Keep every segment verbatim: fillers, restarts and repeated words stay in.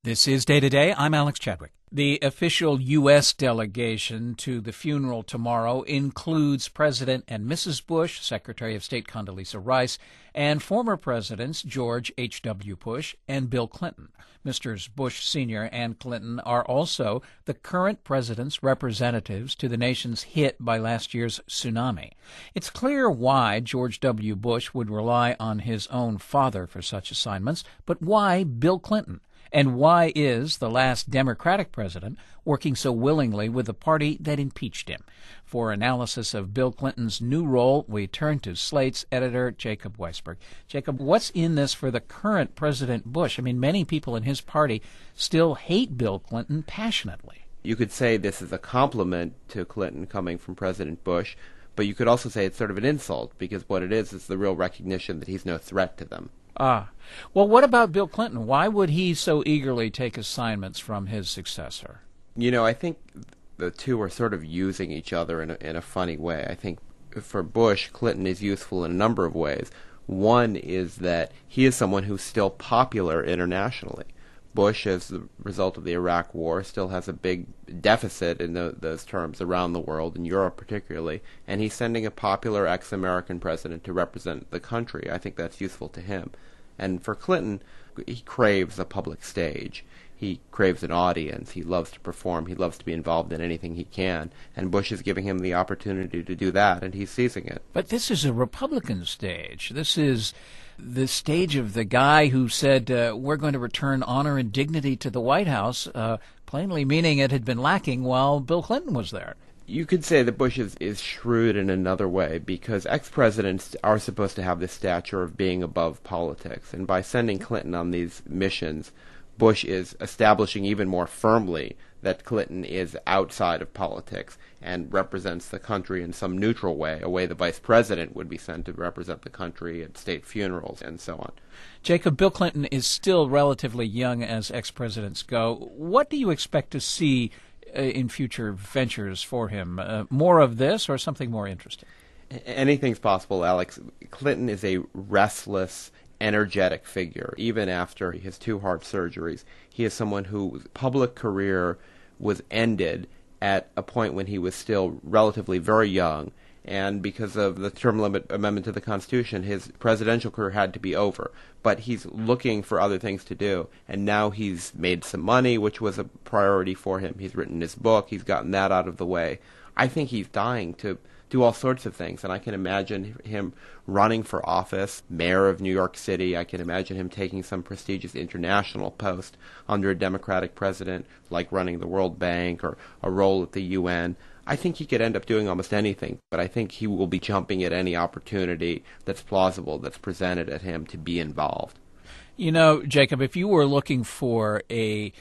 This is Day to Day. I'm Alex Chadwick. The official U S delegation to the funeral tomorrow includes President and Missus Bush, Secretary of State Condoleezza Rice, and former Presidents George H W. Bush and Bill Clinton. Misters Bush Senior and Clinton are also the current president's representatives to the nations hit by last year's tsunami. It's clear why George W. Bush would rely on his own father for such assignments, but why Bill Clinton? And why is the last Democratic president working so willingly with the party that impeached him? For analysis of Bill Clinton's new role, we turn to Slate's editor, Jacob Weisberg. Jacob, what's in this for the current President Bush? I mean, many people in his party still hate Bill Clinton passionately. You could say this is a compliment to Clinton coming from President Bush, but you could also say it's sort of an insult, because what it is is the real recognition that he's no threat to them. Ah. Well, what about Bill Clinton? Why would he so eagerly take assignments from his successor? You know, I think the two are sort of using each other in a, in a funny way. I think for Bush, Clinton is useful in a number of ways. One is that he is someone who's still popular internationally. Bush, as the result of the Iraq War, still has a big deficit in the, those terms around the world, in Europe particularly, and he's sending a popular ex-American president to represent the country. I think that's useful to him. And for Clinton, he craves a public stage. He craves an audience. He loves to perform. He loves to be involved in anything he can. And Bush is giving him the opportunity to do that, and he's seizing it. But this is a Republican stage. This is the stage of the guy who said, uh, we're going to return honor and dignity to the White House, uh, plainly meaning it had been lacking while Bill Clinton was there. You could say that Bush is, is shrewd in another way, because ex-presidents are supposed to have this stature of being above politics. And by sending Clinton on these missions, Bush is establishing even more firmly that Clinton is outside of politics and represents the country in some neutral way, a way the vice president would be sent to represent the country at state funerals and so on. Jacob, Bill Clinton is still relatively young as ex-presidents go. What do you expect to see uh, in future ventures for him? Uh, more of this or something more interesting? Anything's possible, Alex. Clinton is a restless, energetic figure. Even after his two heart surgeries, he is someone whose public career was ended at a point when he was still relatively very young, and because of the term limit amendment to the Constitution, his presidential career had to be over. But he's looking for other things to do, and now he's made some money, which was a priority for him. He's written his book. He's gotten that out of the way. I think he's dying to do all sorts of things, and I can imagine him running for office, mayor of New York City. I can imagine him taking some prestigious international post under a Democratic president, like running the World Bank or a role at the U N. I think he could end up doing almost anything, but I think he will be jumping at any opportunity that's plausible, that's presented at him to be involved. You know, Jacob, if you were looking for a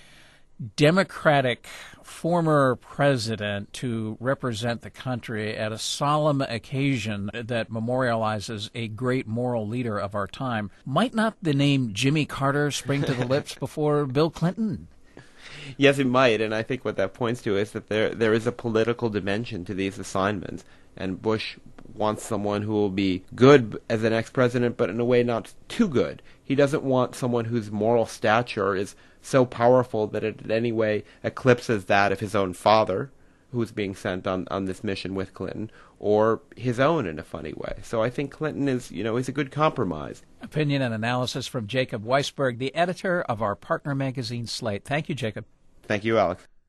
Democratic former president to represent the country at a solemn occasion that memorializes a great moral leader of our time, might not the name Jimmy Carter spring to the lips before Bill Clinton? Yes, it might, and I think what that points to is that there there is a political dimension to these assignments, and Bush wants someone who will be good as an ex-president, but in a way not too good. He doesn't want someone whose moral stature is so powerful that it in any way eclipses that of his own father, who's being sent on, on this mission with Clinton, or his own in a funny way. So I think Clinton is, you know, is a good compromise. Opinion and analysis from Jacob Weisberg, the editor of our partner magazine, Slate. Thank you, Jacob. Thank you, Alex.